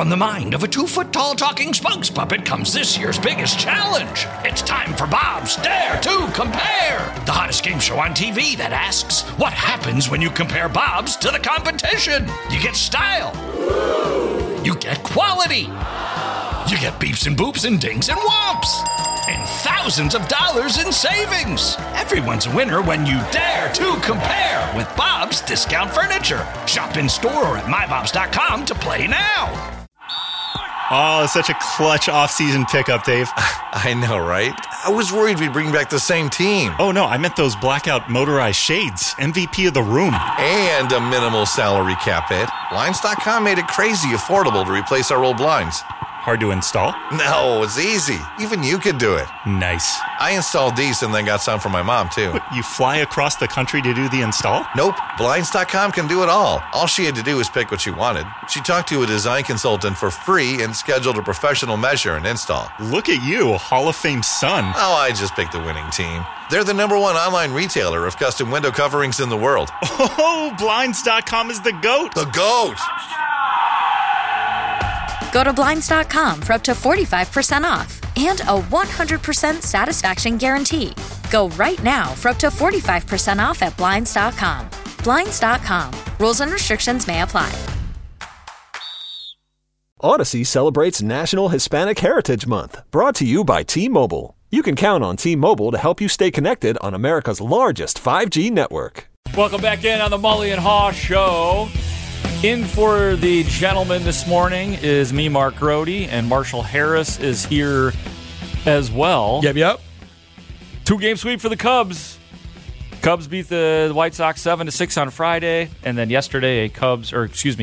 From the mind of a 2-foot-tall talking spokes puppet comes this year's biggest challenge. It's time for Bob's Dare to Compare, the hottest game show on TV that asks, what happens when you compare Bob's to the competition? You get style. You get quality. You get beeps and boops and dings and whomps. And thousands of dollars in savings. Everyone's a winner when you dare to compare with Bob's Discount Furniture. Shop in store or at mybobs.com to play now. Oh, such a clutch off-season pickup, Dave. I know, right? I was worried we'd bring back the same team. Oh, no, I meant those blackout motorized shades. MVP of the room. And a minimal salary cap hit. Blinds.com made it crazy affordable to replace our old blinds. Hard to install? No, it's easy. Even you could do it. Nice. I installed these and then got some for my mom, too. What, you fly across the country to do the install? Nope. Blinds.com can do it all. All she had to do was pick what she wanted. She talked to a design consultant for free and scheduled a professional measure and install. Look at you, Hall of Fame son. Oh, I just picked the winning team. They're the #1 online retailer of custom window coverings in the world. Oh, Blinds.com is the GOAT. The GOAT! Go to Blinds.com for up to 45% off and a 100% satisfaction guarantee. Go right now for up to 45% off at Blinds.com. Blinds.com. Rules and restrictions may apply. Odyssey celebrates National Hispanic Heritage Month, brought to you by T-Mobile. You can count on T-Mobile to help you stay connected on America's largest 5G network. Welcome back in on the Mully and Haw Show. In for the gentleman this morning is me, Mark Grody, and Marshall Harris is here as well. Yep. 2-game sweep for the Cubs. Cubs beat the White Sox 7-6 on Friday, and then Saturday, a Cubs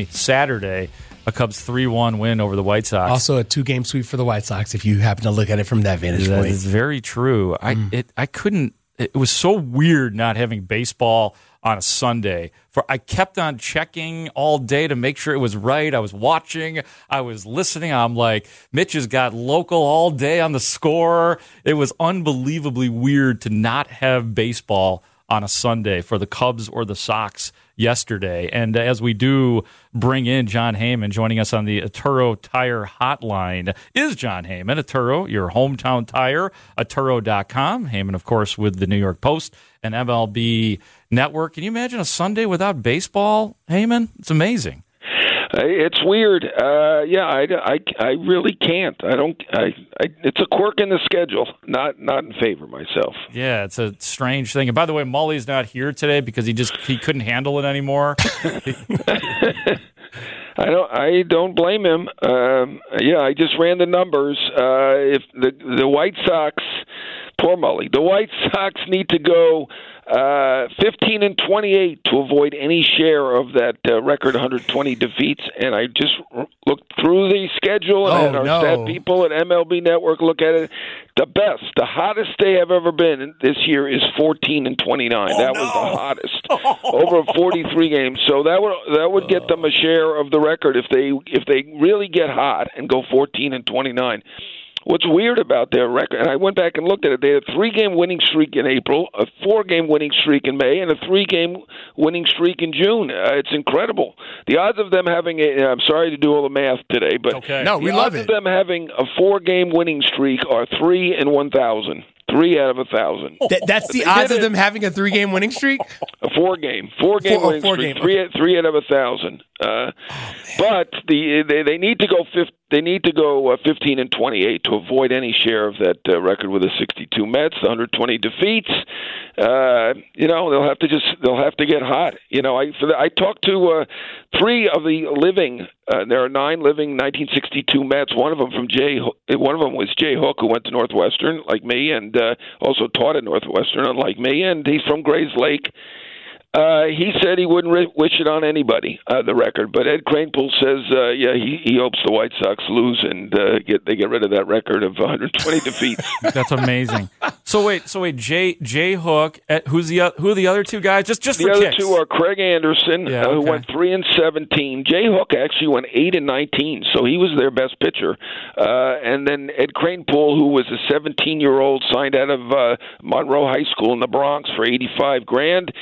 3-1 win over the White Sox. Also a 2-game sweep for the White Sox, if you happen to look at it from that vantage point. That is very true. It was so weird not having baseball on a Sunday. I kept on checking all day to make sure it was right. I was watching. I was listening. I'm like, Mitch has got local all day on the score. It was unbelievably weird to not have baseball on a Sunday for the Cubs or the Sox yesterday. And as we do bring in Jon Heyman, joining us on the Atturo Tire Hotline is Jon Heyman. Atturo, your hometown tire, Atturo.com. Heyman, of course, with the New York Post and MLB Network. Can you imagine a Sunday without baseball, Heyman? It's amazing. It's weird. I really can't. It's a quirk in the schedule. Not in favor myself. Yeah, it's a strange thing. And by the way, Mully's not here today because he couldn't handle it anymore. I don't blame him. I just ran the numbers. If the White Sox, poor Mully, the White Sox need to go 15-28 to avoid any share of that record 120 defeats. And I just looked through the schedule and had our stat people at MLB Network look at it. The hottest day I've ever been this year is 14-29. That was the hottest over 43 games. So that would get them a share of the record if they really get hot and go 14-29. What's weird about their record, and I went back and looked at it, they had a 3-game winning streak in April, a 4-game winning streak in May, and a 3-game winning streak in June. It's incredible. The odds of them having I'm sorry to do all the math today, but okay. No, we love it. The odds of them having a 4-game winning streak are 3 in 1,000. 3 out of 1,000. That's the odds of them having a 3-game winning streak? A 4-game winning streak. 3 out of 1,000. But they need to go 15-28 to avoid any share of that record with the 62 Mets, the 120 defeats. They'll have to get hot. I talked to 3 of the living. There are 9 living 1962 Mets. One of them was Jay Hook, who went to Northwestern like me, and also taught at Northwestern, unlike me, and he's from Grays Lake. He said he wouldn't wish it on anybody, the record. But Ed Kranepool says, he hopes the White Sox lose and they get rid of that record of 120 defeats. That's amazing. So wait, Jay Hook. Who are the other 2 guys? Just the for other kicks. 2 are Craig Anderson, who went 3-17. Jay Hook actually went 8-19, so he was their best pitcher. And then Ed Kranepool, who was a 17-year-old, signed out of Monroe High School in the Bronx for $85,000.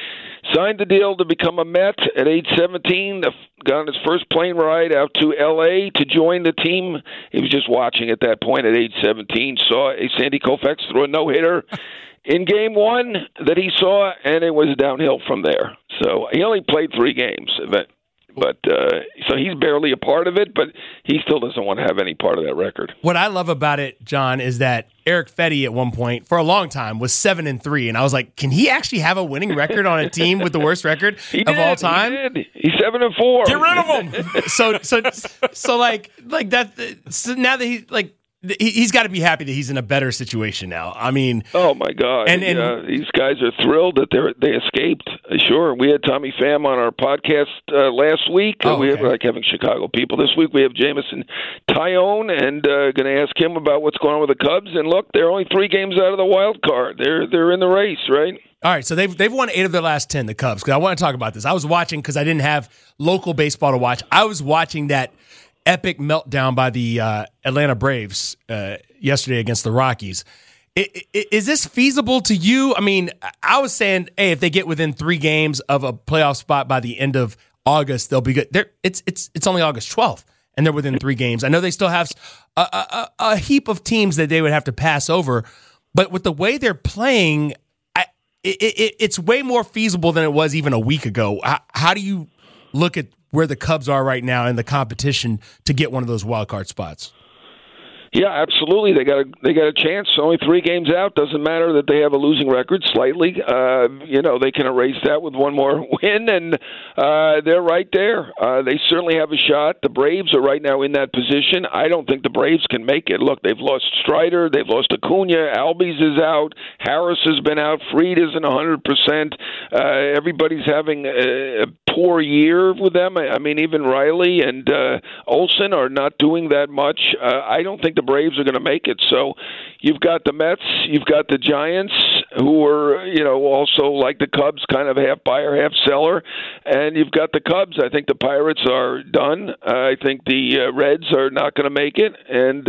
signed the deal to become a Met at age 17, got on his first plane ride out to L.A. to join the team. He was just watching at that point at age 17, saw a Sandy Koufax throw a no-hitter in Game 1 that he saw, and it was downhill from there. So he only played 3 games, but so he's barely a part of it, but he still doesn't want to have any part of that record. What I love about it, John, is that Eric Fetty at one point, for a long time, was 7-3, and I was like, can he actually have a winning record on a team with the worst record all time? He did. He's 7-4. Get rid of him. So like that. So now that he's got to be happy that he's in a better situation now. I mean, oh my God! And these guys are thrilled that they escaped. Sure, we had Tommy Pham on our podcast last week. We have having Chicago people this week. We have Jameson Tyone, and going to ask him about what's going on with the Cubs. And look, they're only 3 games out of the wild card. They're in the race, right? All right, so they've won 8 of their last 10. The Cubs. Because I want to talk about this. I was watching because I didn't have local baseball to watch. I was watching that epic meltdown by the Atlanta Braves yesterday against the Rockies. Is this feasible to you? I mean, I was saying, hey, if they get within 3 games of a playoff spot by the end of August, they'll be good. It's only August 12th, and they're within 3 games. I know they still have a heap of teams that they would have to pass over, but with the way they're playing, it's way more feasible than it was even a week ago. How do you look at where the Cubs are right now in the competition to get one of those wild card spots? Yeah, absolutely. They got a chance. Only 3 games out. Doesn't matter that they have a losing record slightly. They can erase that with one more win, and they're right there. They certainly have a shot. The Braves are right now in that position. I don't think the Braves can make it. Look, they've lost Strider. They've lost Acuna. Albies is out. Harris has been out. Fried isn't 100%. Everybody's having a poor year with them. I mean, even Riley and Olsen are not doing that much. I don't think the Braves are going to make it. So you've got the Mets, you've got the Giants, who are, also like the Cubs, kind of half buyer, half seller, and you've got the Cubs. I think the Pirates are done. I think the Reds are not going to make it, and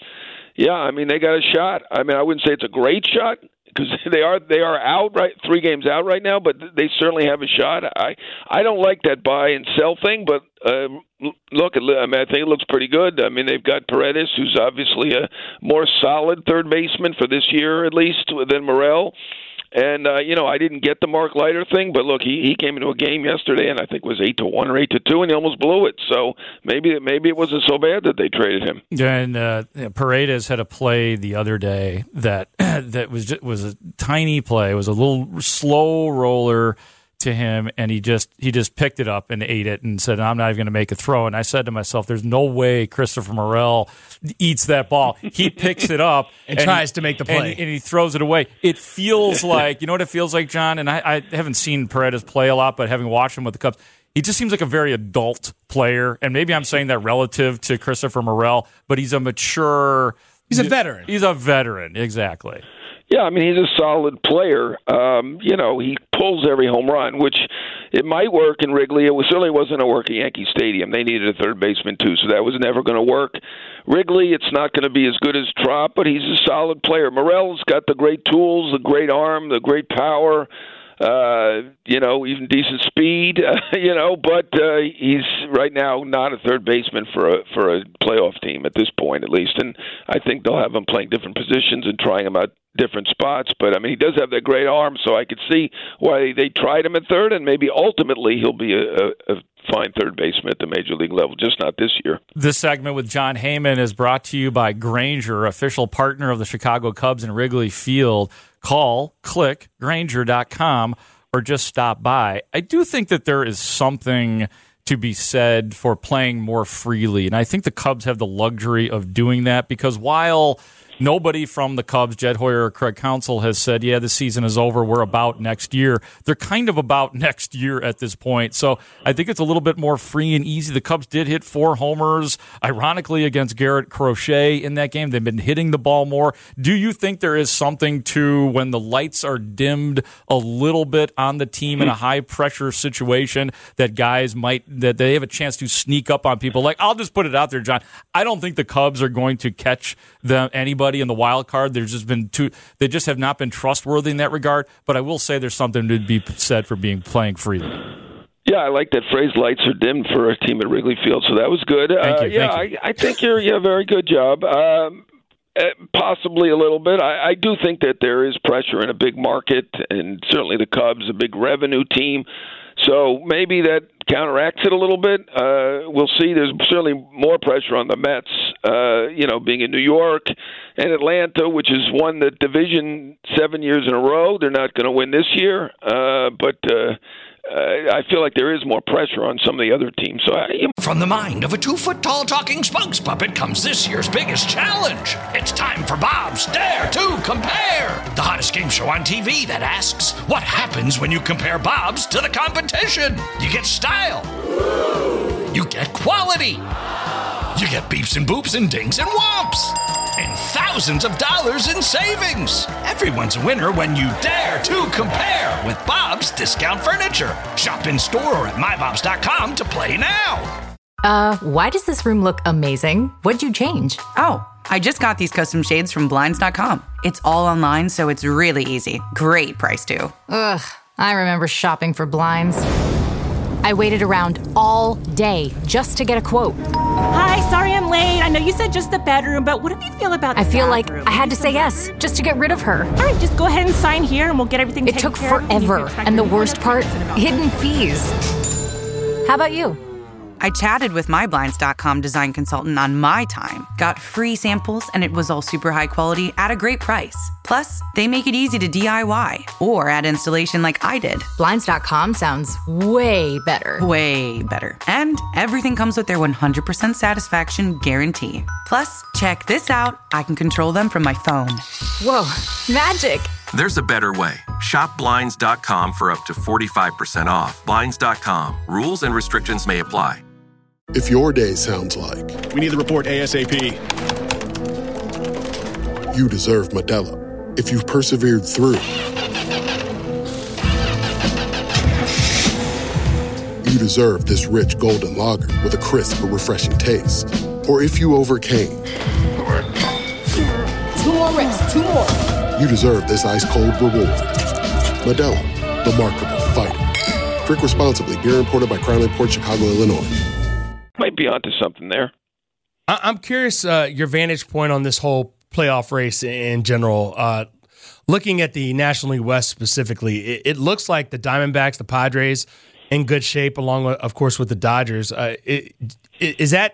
they got a shot. I mean, I wouldn't say it's a great shot, because they are out 3 games out right now, but they certainly have a shot. I don't like that buy and sell thing, but look, I think it looks pretty good. I mean, they've got Paredes, who's obviously a more solid third baseman for this year, at least, than Morel. And, I didn't get the Mark Leiter thing, but look, he came into a game yesterday and I think it was 8-1 or 8-2, and he almost blew it. So maybe it wasn't so bad that they traded him. And Paredes had a play the other day that was a tiny play. It was a little slow roller to him, and he just picked it up and ate it and said, I'm not even going to make a throw. And I said to myself, there's no way Christopher Morel eats that ball. He picks it up and tries to make the play. And he throws it away. It feels like, you know what it feels like, John? And I haven't seen Paredes play a lot, but having watched him with the Cubs, he just seems like a very adult player. And maybe I'm saying that relative to Christopher Morel, but he's a mature... He's a veteran. He's a veteran, exactly. Yeah, I mean, he's a solid player. He pulls every home run, which it might work in Wrigley. It certainly wasn't a work at Yankee Stadium. They needed a third baseman, too, so that was never going to work. Wrigley, it's not going to be as good as Trop, but he's a solid player. Morel's got the great tools, the great arm, the great power, even decent speed, but he's right now not a third baseman for a playoff team at this point, at least. And I think they'll have him playing different positions and trying him out different spots. But, I mean, he does have that great arm, so I could see why they tried him at third, and maybe ultimately he'll be a fine third baseman at the major league level, just not this year. This segment with Jon Heyman is brought to you by Grainger, official partner of the Chicago Cubs in Wrigley Field. Call, click, Grainger.com, or just stop by. I do think that there is something to be said for playing more freely, and I think the Cubs have the luxury of doing that because while nobody from the Cubs, Jed Hoyer or Craig Counsell, has said, yeah, the season is over, we're about next year. They're kind of about next year at this point. So I think it's a little bit more free and easy. The Cubs did hit 4 homers, ironically, against Garrett Crochet in that game. They've been hitting the ball more. Do you think there is something to when the lights are dimmed a little bit on the team in a high-pressure situation that guys that they have a chance to sneak up on people? Like, I'll just put it out there, John. I don't think the Cubs are going to catch anybody anybody in the wild card. There's just been they just have not been trustworthy in that regard. But I will say there's something to be said for playing freely. Yeah, I like that phrase, lights are dimmed, for a team at Wrigley Field, so that was good. Thank you. I think you're a very good job. Possibly a little bit. I do think that there is pressure in a big market, and certainly the Cubs, a big revenue team. So maybe that counteracts it a little bit. We'll see. There's certainly more pressure on the Mets, being in New York and Atlanta, which has won the division 7 years in a row. They're not going to win this year, but I feel like there is more pressure on some of the other teams. From the mind of a 2-foot-tall talking spokes puppet comes this year's biggest challenge. It's time for Bob's Dare to Compare, the hottest game show on TV that asks, what happens when you compare Bob's to the competition? You get style. You get quality. You get beeps and boops and dings and whomps. And thousands of dollars in savings. Everyone's a winner when you dare to compare with Bob's Discount Furniture. Shop in store or at mybobs.com to play now. Why does this room look amazing? What'd you change? Oh, I just got these custom shades from Blinds.com. It's all online, so it's really easy. Great price, too. Ugh, I remember shopping for blinds. I waited around all day just to get a quote. Hi, sorry I'm late. I know you said just the bedroom, but what do you feel about the I feel bathroom? like I had to say yes just to get rid of her. All right, just go ahead and sign here and we'll get everything taken care of. It took forever, and the worst part, hidden fees. How about you? I chatted with my Blinds.com design consultant on my time, got free samples, and it was all super high quality at a great price. Plus, they make it easy to DIY or add installation like I did. Blinds.com sounds way better. Way better. And everything comes with their 100% satisfaction guarantee. Plus, check this out. I can control them from my phone. Whoa, magic. There's a better way. Shop Blinds.com for up to 45% off. Blinds.com. Rules and restrictions may apply. If your day sounds like, we need the report ASAP, you deserve Modelo. If you've persevered through, you deserve this rich golden lager with a crisp but refreshing taste. Or if you overcame, 2 more reps, 2 more. You deserve this ice-cold reward. Modelo, the Remarkable Fighter. Drink responsibly. Beer imported by Crown Imports, Chicago, Illinois. Might be onto something there. I'm curious your vantage point on this whole playoff race in general. Looking at the National League West specifically, it looks like the Diamondbacks, the Padres, in good shape, along with, of course, with the Dodgers. Is that?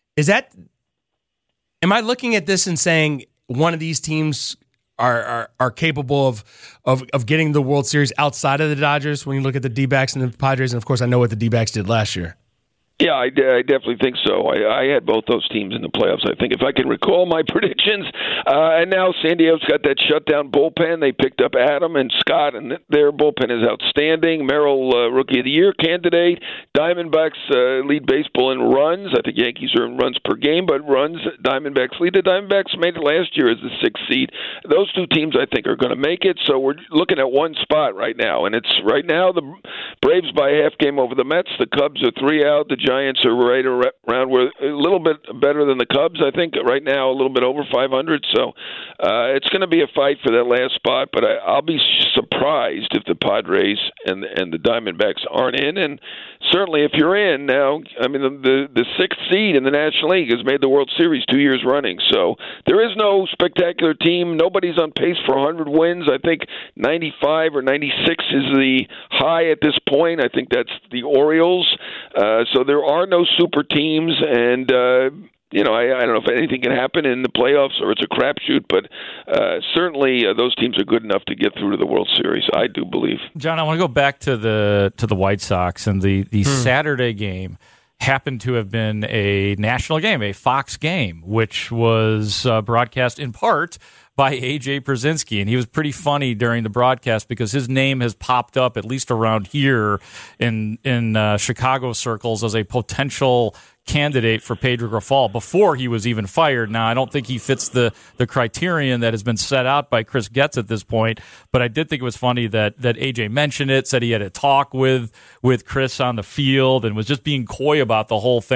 Am I looking at this and saying one of these teams are capable of getting the World Series outside of the Dodgers when you look at the D-backs and the Padres? And, of course, I know what the D-backs did last year. Yeah, I definitely think so. I had both those teams in the playoffs, I think, if I can recall my predictions. And now San Diego's got that shutdown bullpen. They picked up Adam and Scott, and their bullpen is outstanding. Merrill, Rookie of the Year candidate. Diamondbacks lead baseball in runs. I think Yankees are in runs per game, but runs, Diamondbacks lead. The Diamondbacks made it last year as the 6th seed. Those two teams, I think, are going to make it. So we're looking at one spot right now. And it's right now the Braves by a half game over the Mets. The Cubs are 3 out. The Giants are right around where a little bit better than the Cubs, I think, right now, a little bit over 500. So it's going to be a fight for that last spot, but I'll be surprised if the Padres and the Diamondbacks aren't in. And certainly if you're in now, I mean, the 6th seed in the National League has made the World Series 2 years running. So there is no spectacular team. Nobody's on pace for 100 wins. I think 95 or 96 is the high at this point. I think that's the Orioles. So there are no super teams, and I don't know if anything can happen in the playoffs or it's a crapshoot, but certainly those teams are good enough to get through to the World Series, I do believe. John, I want to go back to the White Sox, and the Saturday game happened to have been a national game, a Fox game, which was broadcast in part by A.J. Pierzynski, and he was pretty funny during the broadcast because his name has popped up, at least around here in Chicago circles, as a potential candidate for Pedro Grifol before he was even fired. Now, I don't think he fits the criterion that has been set out by Chris Getz at this point, but I did think it was funny that AJ mentioned it, said he had a talk with Chris on the field and was just being coy about the whole thing.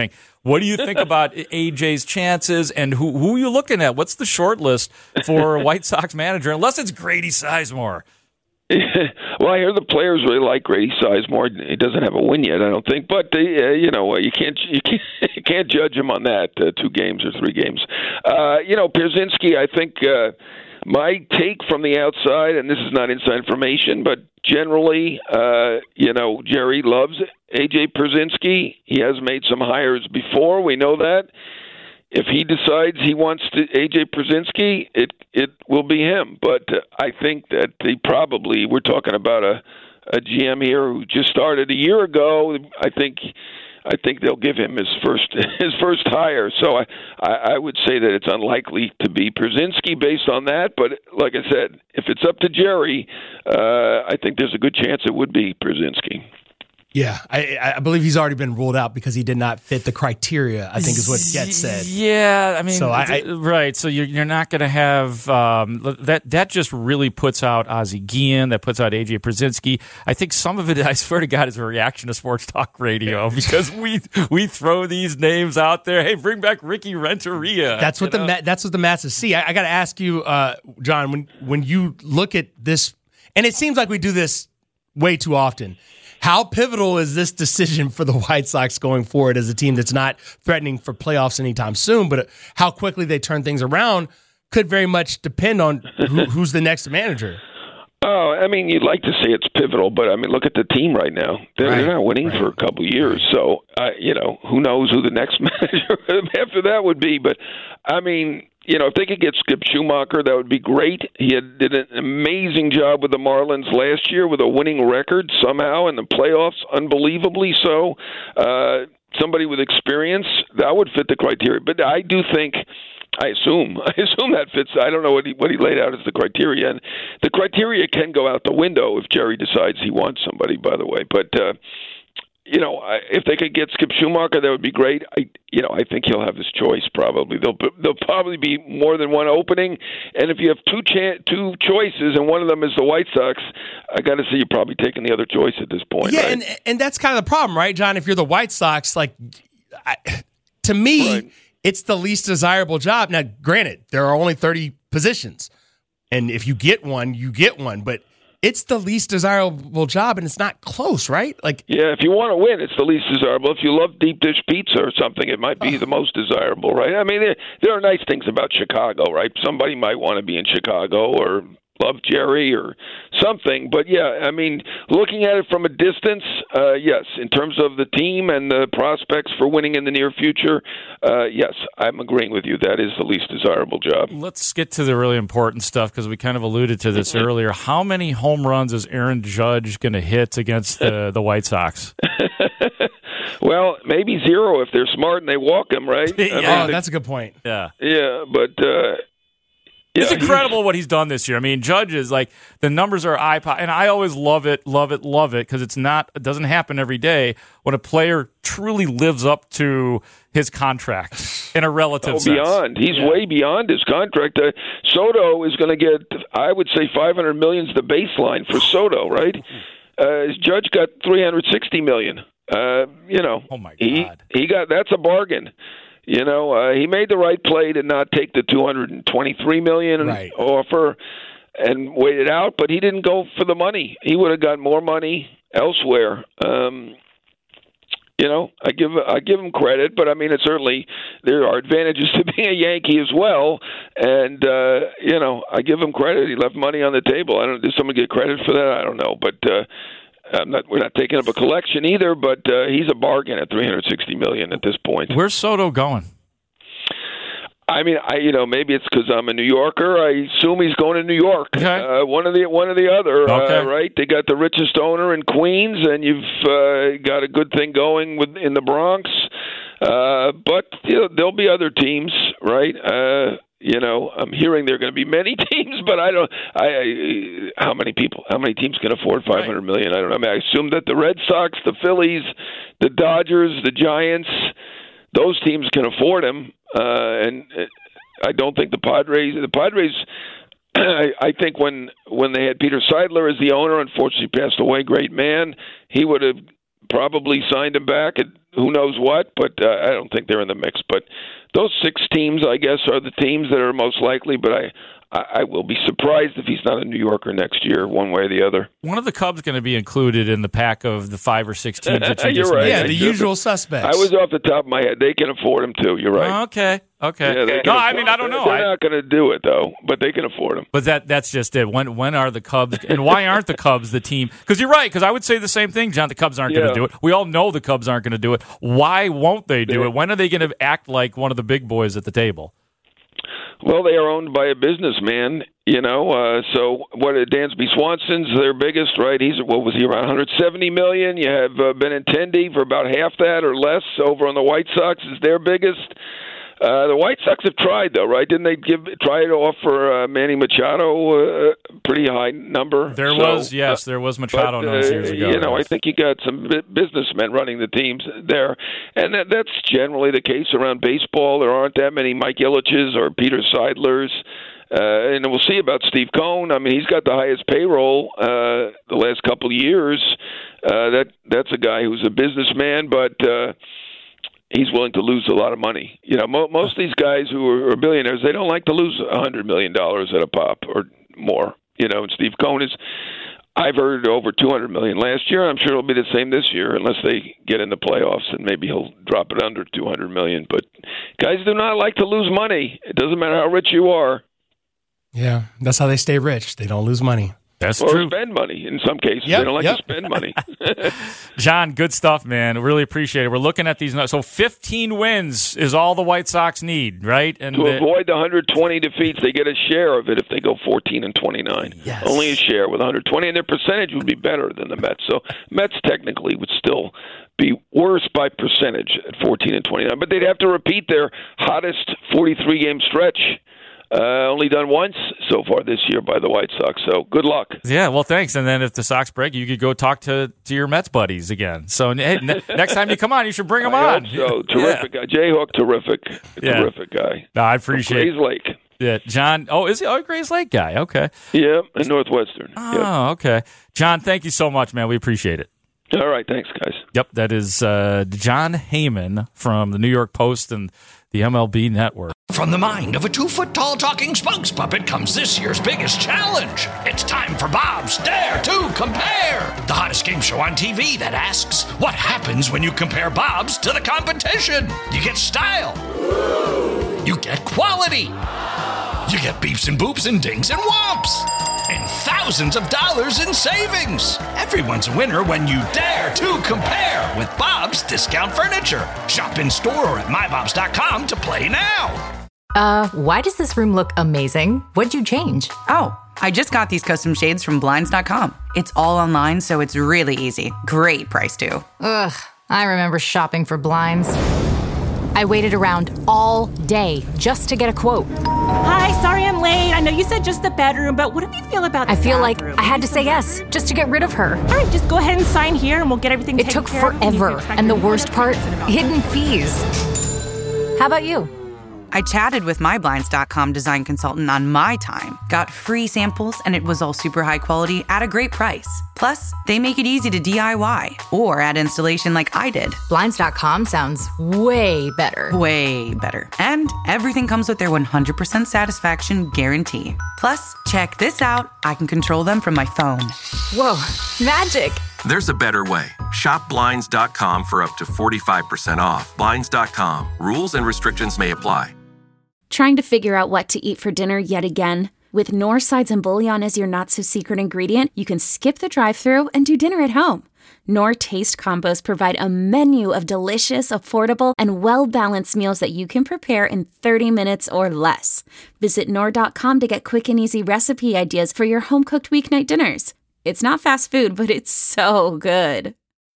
What do you think about AJ's chances, and who are you looking at? What's the short list for a White Sox manager, unless it's Grady Sizemore? Well, I hear the players really like Grady Sizemore. He doesn't have a win yet, I don't think, but you can't judge him on that 2 games or 3 games. Pierzynski, I think my take from the outside, and this is not inside information, but generally, Jerry loves AJ Pierzynski. He has made some hires before. We know that. If he decides he wants to AJ Pierzynski, it will be him. But I think that we're talking about a GM here who just started a year ago. I think they'll give him his first hire. So I would say that it's unlikely to be Pierzynski based on that. But like I said, if it's up to Jerry, I think there's a good chance it would be Pierzynski. Yeah, I believe he's already been ruled out because he did not fit the criteria, I think is what Get said. Yeah, I mean, so right. So you're not going to have that just really puts out Ozzie Guillen, that puts out AJ Pierzynski. I think some of it, I swear to God, is a reaction to sports talk radio because we throw these names out there. Hey, bring back Ricky Renteria. That's what the masses see. I got to ask you, John, when you look at this, and it seems like we do this way too often. How pivotal is this decision for the White Sox going forward as a team that's not threatening for playoffs anytime soon, but how quickly they turn things around could very much depend on who's the next manager? Oh, I mean, you'd like to say it's pivotal, but I mean, look at the team right now. They're not winning for a couple of years, so who knows who the next manager after that would be? But I mean, if they could get Skip Schumacher, that would be great. He did an amazing job with the Marlins last year with a winning record somehow in the playoffs, unbelievably so. Somebody with experience, that would fit the criteria. But I do think, I assume that fits. I don't know what he laid out as the criteria. And the criteria can go out the window if Jerry decides he wants somebody, by the way. But, if they could get Skip Schumacher, that would be great. I think he'll have his choice probably. There'll probably be more than one opening, and if you have two choices and one of them is the White Sox, I got to say you're probably taking the other choice at this point. Yeah, right? and that's kind of the problem, right, John? If you're the White Sox, to me, it's the least desirable job. Now, granted, there are only 30 positions, and if you get one, you get one, but it's the least desirable job, and it's not close, right? Yeah, if you want to win, it's the least desirable. If you love deep dish pizza or something, it might be the most desirable, right? I mean, there are nice things about Chicago, right? Somebody might want to be in Chicago or love Jerry or something. But, yeah, I mean, looking at it from a distance, yes, in terms of the team and the prospects for winning in the near future, yes, I'm agreeing with you. That is the least desirable job. Let's get to the really important stuff because we kind of alluded to this earlier. How many home runs is Aaron Judge going to hit against the White Sox? Well, maybe 0 if they're smart and they walk him, right? That's a good point. Yeah. Yeah, but... it's incredible what he's done this year. I mean, Judge is the numbers are eye-popping, and I always love it because it doesn't happen every day when a player truly lives up to his contract in a relative sense. Beyond. He's way beyond his contract. Soto is going to get, I would say, $500 million is the baseline for Soto, right? Judge got $360 million. Oh my God. He got, that's a bargain. He made the right play to not take the $223 million offer and wait it out, but he didn't go for the money. He would have got more money elsewhere. I give him credit, but I mean, there are advantages to being a Yankee as well. And I give him credit. He left money on the table. Did someone get credit for that? I don't know, but. We're not taking up a collection either, but he's a bargain at $360 million at this point. Where's Soto going? I mean, maybe it's because I'm a New Yorker. I assume he's going to New York. Okay. One or the other. Okay. Right? They got the richest owner in Queens, and you've got a good thing going in the Bronx. But there'll be other teams, right? I'm hearing there are going to be many teams, but how many teams can afford $500 million? I don't know. I mean, I assume that the Red Sox, the Phillies, the Dodgers, the Giants, those teams can afford him. And I don't think the Padres, I think when they had Peter Seidler as the owner, unfortunately passed away, great man, he would have probably signed him back at who knows what, but I don't think they're in the mix. But those 6 teams, I guess, are the teams that are most likely, but I will be surprised if he's not a New Yorker next year, one way or the other. One of the Cubs going to be included in the pack of the 5 or 6 teams that you You're just right. Yeah, the usual suspects. I was off the top of my head. They can afford him too. You're right. Okay. Yeah, No, I mean, I don't know. They're not going to do it though, but they can afford him. But that's just it. When are the Cubs, and why aren't the Cubs the team? Because you're right. Because I would say the same thing, John. The Cubs aren't going to do it. We all know the Cubs aren't going to do it. Why won't they do it? When are they going to act like one of the big boys at the table? Well, they are owned by a businessman, so what? Dansby Swanson's their biggest, right? What was he, around $170 million? You have Benintendi for about half that or less over on the White Sox is their biggest. The White Sox have tried, though, right? Didn't they try to offer Manny Machado a pretty high number? There was Machado years ago. I think you got some businessmen running the teams there, and that's generally the case around baseball. There aren't that many Mike Ilitches or Peter Seidlers. And we'll see about Steve Cohen. I mean, he's got the highest payroll the last couple of years. That's a guy who's a businessman, but he's willing to lose a lot of money. Most of these guys who are billionaires, they don't like to lose $100 million at a pop or more. And Steve Cohen is, I've heard, over $200 million last year. I'm sure it'll be the same this year unless they get in the playoffs, and maybe he'll drop it under $200 million. But guys do not like to lose money. It doesn't matter how rich you are. Yeah, that's how they stay rich. They don't lose money. That's or true. Spend money in some cases. They don't like to spend money. John, good stuff, man. Really appreciate it. We're looking at these. So 15 wins is all the White Sox need, right? And to avoid the 120 defeats, they get a share of it if they go 14-29. Yes. Only a share with 120, and their percentage would be better than the Mets. So Mets technically would still be worse by percentage at 14-29, but they'd have to repeat their hottest 43-game stretch. Only done once so far this year by the White Sox, so good luck. Yeah, well, thanks. And then if the Sox break, you could go talk to your Mets buddies again. So hey, next time you come on, you should bring them on. So terrific guy. Jayhawk, terrific guy. No, I appreciate it. Grays Lake. Yeah, John. Oh, is he? Oh, Grays Lake guy. Okay. Yeah, in Northwestern. Oh, okay. John, thank you so much, man. We appreciate it. All right, thanks, guys. Yep, that is John Heyman from the New York Post and the MLB Network. From the mind of a 2-foot-tall talking spokes puppet comes this year's biggest challenge. It's time for Bob's Dare to Compare, the hottest game show on TV that asks, what happens when you compare Bob's to the competition? You get style. You get quality. You get beeps and boops and dings and whomps. And thousands of dollars in savings. Everyone's a winner when you dare to compare with Bob's Discount Furniture. Shop in store or at mybobs.com to play now. Why does this room look amazing? What'd you change? Oh, I just got these custom shades from Blinds.com. It's all online, so it's really easy. Great price, too. Ugh, I remember shopping for blinds. I waited around all day just to get a quote. Hi, sorry I'm late. I know you said just the bedroom, but what do you feel about the I feel like bathroom? I had to say yes just to get rid of her. All right, just go ahead and sign here and we'll get everything taken care of. It took forever, and the worst part, hidden fees. How about you? I chatted with my Blinds.com design consultant on my time, got free samples, and it was all super high quality at a great price. Plus, they make it easy to DIY or add installation like I did. Blinds.com sounds way better. Way better. And everything comes with their 100% satisfaction guarantee. Plus, check this out. I can control them from my phone. Whoa, magic. There's a better way. Shop Blinds.com for up to 45% off. Blinds.com. Rules and restrictions may apply. Trying to figure out what to eat for dinner yet again? With Knorr sides and bouillon as your not-so-secret ingredient, you can skip the drive-thru and do dinner at home. Knorr Taste Combos provide a menu of delicious, affordable, and well-balanced meals that you can prepare in 30 minutes or less. Visit Knorr.com to get quick and easy recipe ideas for your home-cooked weeknight dinners. It's not fast food, but it's so good.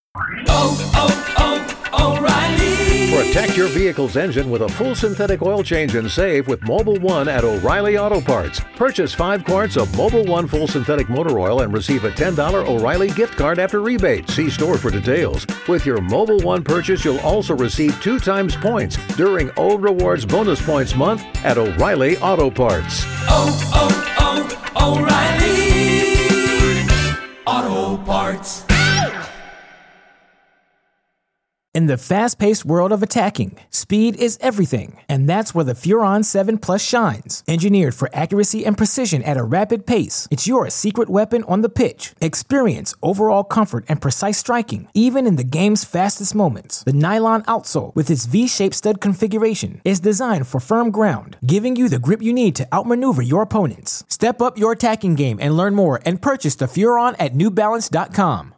O'Reilly. Protect your vehicle's engine with a full synthetic oil change and save with Mobil 1 at O'Reilly Auto Parts. Purchase 5 quarts of Mobil 1 full synthetic motor oil and receive a $10 O'Reilly gift card after rebate. See store for details. With your Mobil 1 purchase, you'll also receive 2 times points during O Rewards Bonus Points Month at O'Reilly Auto Parts. O'Reilly Auto Parts. In the fast-paced world of attacking, speed is everything, and that's where the Furon 7 Plus shines. Engineered for accuracy and precision at a rapid pace, it's your secret weapon on the pitch. Experience overall comfort and precise striking, even in the game's fastest moments. The nylon outsole, with its V-shaped stud configuration, is designed for firm ground, giving you the grip you need to outmaneuver your opponents. Step up your attacking game and learn more and purchase the Furon at NewBalance.com.